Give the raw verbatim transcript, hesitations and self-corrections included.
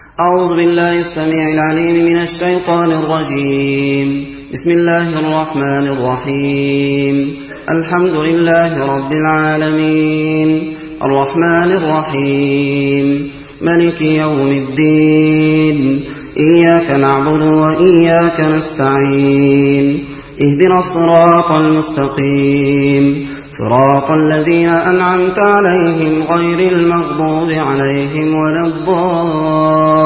أعوذ بالله السميع العليم من الشيطان الرجيم. بسم الله الرحمن الرحيم. الحمد لله رب العالمين، الرحمن الرحيم، ملك يوم الدين، إياك نعبد وإياك نستعين، اهدنا الصراط المستقيم، صراط الذين أنعمت عليهم غير المغضوب عليهم ولا الضالين.